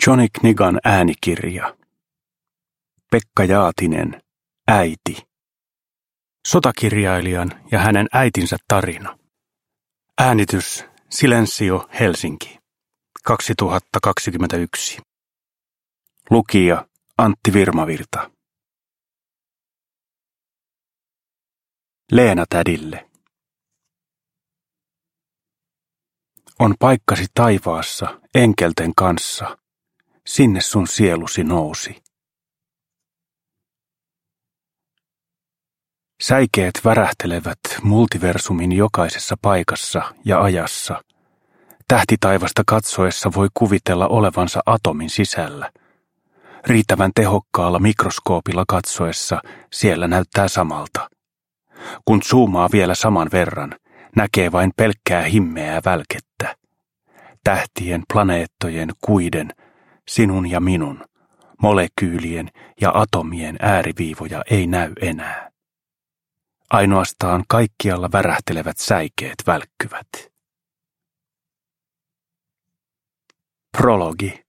Johnny Knigan äänikirja. Pekka Jaatinen, äiti. Sotakirjailijan ja hänen äitinsä tarina. Äänitys Silensio, Helsinki. 2021. Lukija Antti Virmavirta. Leena tädille. On paikkasi taivaassa enkelten kanssa, sinne sun sielusi nousi. Säikeet värähtelevät multiversumin jokaisessa paikassa ja ajassa. Tähtitaivasta katsoessa voi kuvitella olevansa atomin sisällä. Riittävän tehokkaalla mikroskoopilla katsoessa siellä näyttää samalta. Kun zoomaa vielä saman verran, näkee vain pelkkää himmeää välkettä. Tähtien, planeettojen, kuiden, sinun ja minun, molekyylien ja atomien ääriviivoja ei näy enää. Ainoastaan kaikkialla värähtelevät säikeet välkkyvät. Prologi.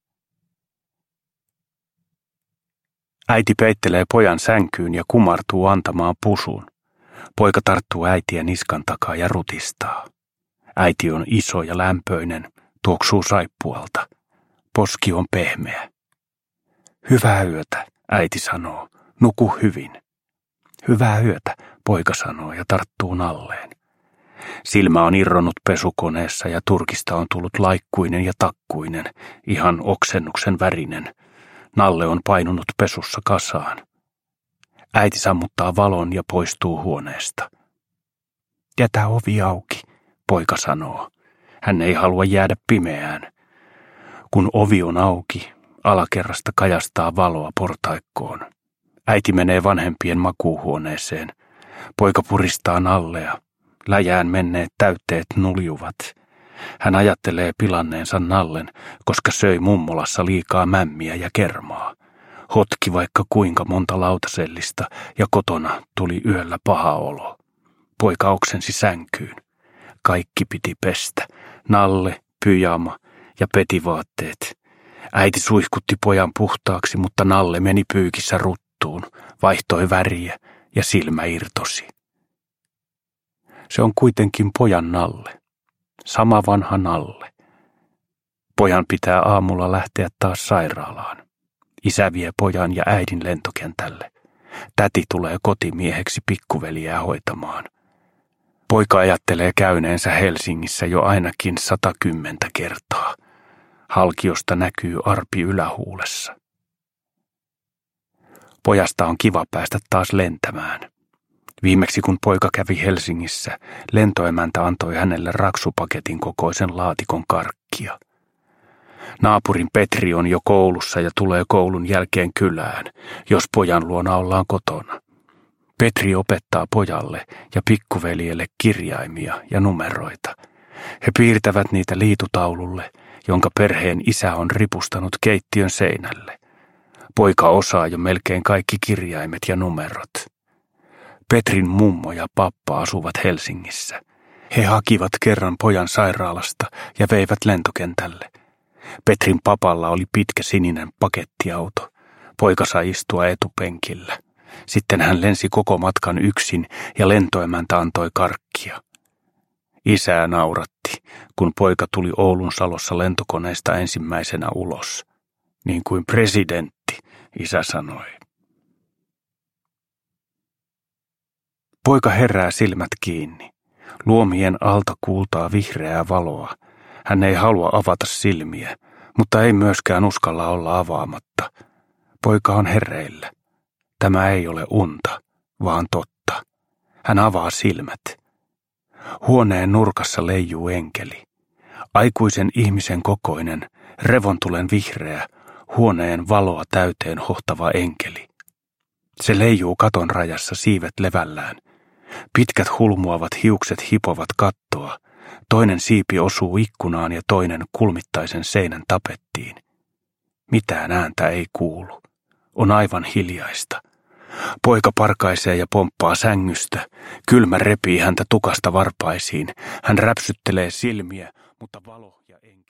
Äiti peittelee pojan sänkyyn ja kumartuu antamaan pusun. Poika tarttuu äitiä niskan takaa ja rutistaa. Äiti on iso ja lämpöinen, tuoksuu saippualta. Poski on pehmeä. Hyvää yötä, äiti sanoo. Nuku hyvin. Hyvää yötä, poika sanoo ja tarttuu nalleen. Silmä on irronnut pesukoneessa ja turkista on tullut laikkuinen ja takkuinen, ihan oksennuksen värinen. Nalle on painunut pesussa kasaan. Äiti sammuttaa valon ja poistuu huoneesta. Jätä ovi auki, poika sanoo. Hän ei halua jäädä pimeään. Kun ovi on auki, alakerrasta kajastaa valoa portaikkoon. Äiti menee vanhempien makuuhuoneeseen. Poika puristaa nallea. Läjään menneet täytteet nuljuvat. Hän ajattelee pilanneensa nallen, koska söi mummolassa liikaa mämmiä ja kermaa. Hotki vaikka kuinka monta lautasellista ja kotona tuli yöllä paha olo. Poika oksensi sänkyyn. Kaikki piti pestä. Nalle, pyjama ja petivaatteet. Äiti suihkutti pojan puhtaaksi, mutta Nalle meni pyykissä ruttuun, vaihtoi väriä ja silmä irtosi. Se on kuitenkin pojan Nalle. Sama vanha Nalle. Pojan pitää aamulla lähteä taas sairaalaan. Isä vie pojan ja äidin lentokentälle. Täti tulee kotimieheksi pikkuveliä hoitamaan. Poika ajattelee käyneensä Helsingissä jo ainakin 110 kertaa. Halkiosta näkyy arpi ylähuulessa. Pojasta on kiva päästä taas lentämään. Viimeksi kun poika kävi Helsingissä, lentoemäntä antoi hänelle raksupaketin kokoisen laatikon karkkia. Naapurin Petri on jo koulussa ja tulee koulun jälkeen kylään, jos pojan luona ollaan kotona. Petri opettaa pojalle ja pikkuveljelle kirjaimia ja numeroita. He piirtävät niitä liitutaululle, jonka perheen isä on ripustanut keittiön seinälle. Poika osaa jo melkein kaikki kirjaimet ja numerot. Petrin mummo ja pappa asuvat Helsingissä. He hakivat kerran pojan sairaalasta ja veivät lentokentälle. Petrin papalla oli pitkä sininen pakettiauto. Poika sai istua etupenkillä. Sitten hän lensi koko matkan yksin ja lentoemäntä antoi karkkia. Isää nauratti, kun poika tuli Oulun Salossa lentokoneesta ensimmäisenä ulos. Niin kuin presidentti, isä sanoi. Poika herää silmät kiinni. Luomien alta kuultaa vihreää valoa. Hän ei halua avata silmiä, mutta ei myöskään uskalla olla avaamatta. Poika on hereillä. Tämä ei ole unta, vaan totta. Hän avaa silmät. Huoneen nurkassa leijuu enkeli. Aikuisen ihmisen kokoinen, revontulen vihreä, huoneen valoa täyteen hohtava enkeli. Se leijuu katon rajassa siivet levällään. Pitkät hulmuavat hiukset hipovat kattoa. Toinen siipi osuu ikkunaan ja toinen kulmittaisen seinän tapettiin. Mitään ääntä ei kuulu. On aivan hiljaista. Poika parkaisee ja pomppaa sängystä. Kylmä repii häntä tukasta varpaisiin. Hän räpsyttelee silmiä, mutta valo ja enkeli